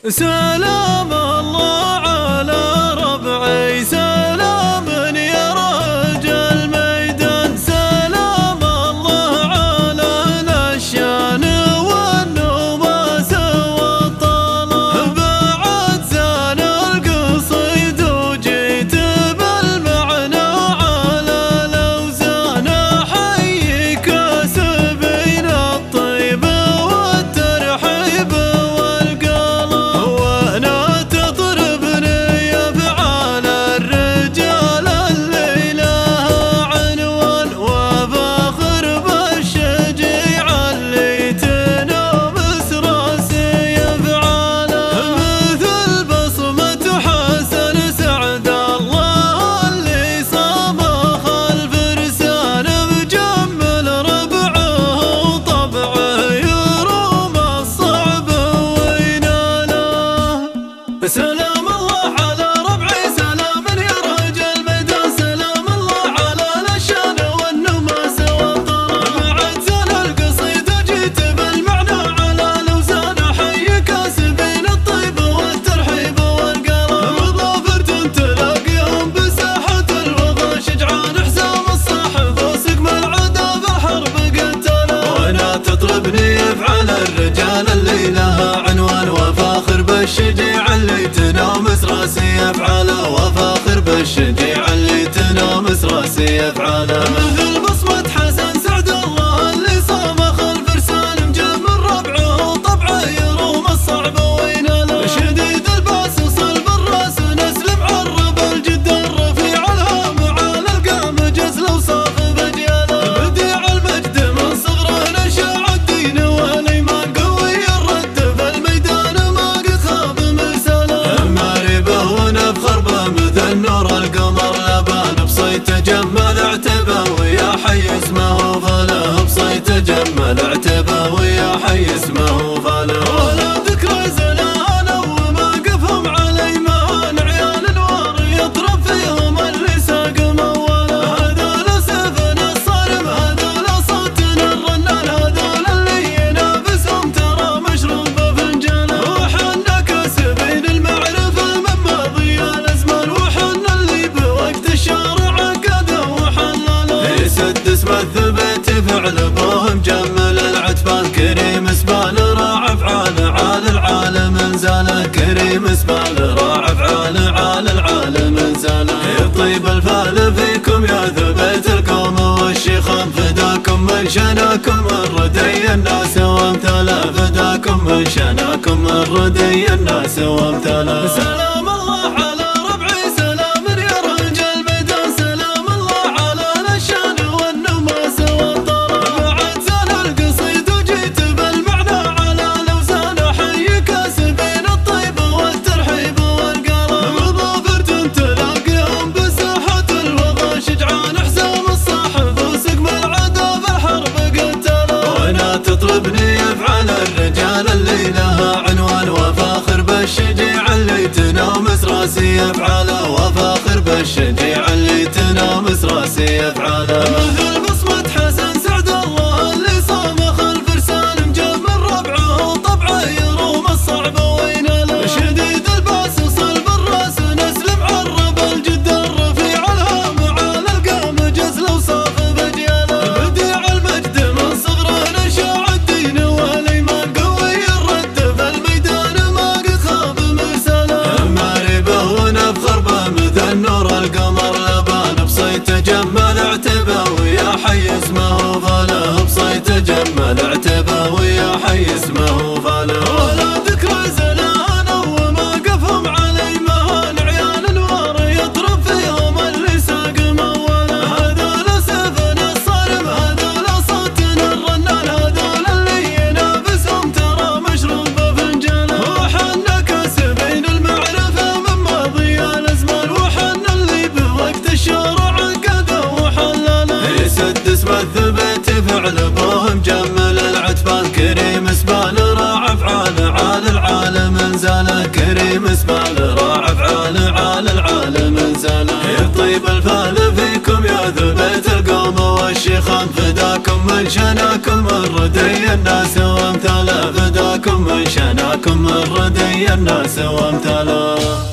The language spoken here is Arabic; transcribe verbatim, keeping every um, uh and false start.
سلام الله على ربعي، سلام يا رجل ميدان، سلام الله على الأشيان والنوماس والطلب. بعد زان القصيد وجيت بالمعنى على الأوزان، أحييك سبين الطيب والترحيب والقلب، وانا تطربني افعال الرجال اللي لها عنوان، وفاخر بالشجيع اللي تنامس راسي افعاله، مثل بصمة حسن سعد الله اللي صبخ الفرسان، مجمل ربعه وطبعه يروم الصعب ويناله. سلام الله على ربعي، سلام يا رجل ميدان، سلام الله على الأشيان والنماس والطرب. بعد زان القصيد وجيت بالمعنى على الأوزان، أحييك سبين الطيب والترحيب والقلب، مظافر تلاقيهم بساحة الوغى، شجعان حسام الصاحب وسقم العدا بالحرب قتله، وانا تطربني افعال الرجال اللي لها عنوان، وفاخر بالشجيع اللي تنامس راسي افعاله، وفاخر بالشجيع اللي تنامس راسي افعاله، مثل بصمة حسن سعد الله اللي صامخ الفرسان، مجمل ربعه وطبعه يروم الصعب ويناله، شديد الباس وصلب الراس نسل معرب الجد الرفيع الهام على القام جزل وصاف بجياله، بديع المجد من صغره نشا الدين والايمان، قوي الرد في الميدان ما قد خاب مرساله، ماربه ونفخر به مثل نور القمر لبان، بصيت جمل اعتبه ويا حي اسمه فله، بصيت جمل اعتبه ويا حي اسمه فله، ولا ذكرى زلانه وموقفهم على ايمان، عيال الوار يطرب فيهم اللي ساق موله، هذول سيفنا الصارم، هذول صوتنا الرنان، هذول اللي ينافسهم ترى مشروب بفنجانه، وحنا كاسبين المعرفه من ماضي الازمان، وحنا اللي بوقت الشارع عقده وحلاله، يسد اسم الثبت فعل بوهم جمل العتبان، كريم اسبال راع افعال عال العالم انزاله، كريم اسبال راع افعال عال العالم انزاله، يطيب الفال فيكم يا ثبت القوم والشيخان، فداكم من شناكم من ردي الناس وامثاله، فداكم من شناكم من ردي الناس وامثاله. سلام الله على ربعي، سلام يا رجل ميدان، سلام الله على الأشيان والنماس والطرب. بعد زان القصيد وجيت بالمعنى على الأوزان، أحييك سبين الطيب والترحيب والقلب، مظافر تلاقيهم بساحة الوغى، شجعان حسام الصاحب وسقم العدا بالحرب قتله، وانا تطربني افعال الرجال اللي لها عنوان، وفاخر بالشجيع اللي تنامس راسي افعاله، وفاخر بالشجيع اللي تنامس راسي افعاله، مثل بصمة حسن سعد الله اللي صامخ الفرسان، مجمل ربعه وطبعه يروم الصعب ويناله، شديد الباس وصلب الراس نسل معرب الجد الرفيع الهام على القام جزل وصاف بجياله، بديع المجد من صغره نشا الدين والايمان، قوي الرد في الميدان ما قد خاب مرساله، ماربه ونفخر به مثل نور القمر لبان، بصيت جمل اعتبه ويا حي اسمه فله، بصيت جمل اعتبه ويا حي اسمه فله، ولا ذكرى زلانه وموقفهم على ايمان، عيال الوار يطرب فيهم اللي ساق موله، هذول سيفنا الصارم، هذول صوتنا الرنان، هذول اللي ينافسهم ترى مشروب بفنجانه، وحنا كاسبين المعرفه من ماضي الازمان، وحنا اللي بوقت الشارع عقده وحلاله، يسد اسم الثبت فعل بوهم جمل العتبان، كريم اسبال راع افعال عال العالم انزاله، كريم اسبال راع افعال عال العالم انزاله، يطيب الفال فيكم يا ثبت القوم والشيخان، فداكم من شناكم من ردي الناس وامثاله، فداكم من شناكم جاكم من ردي الناس وامتلا.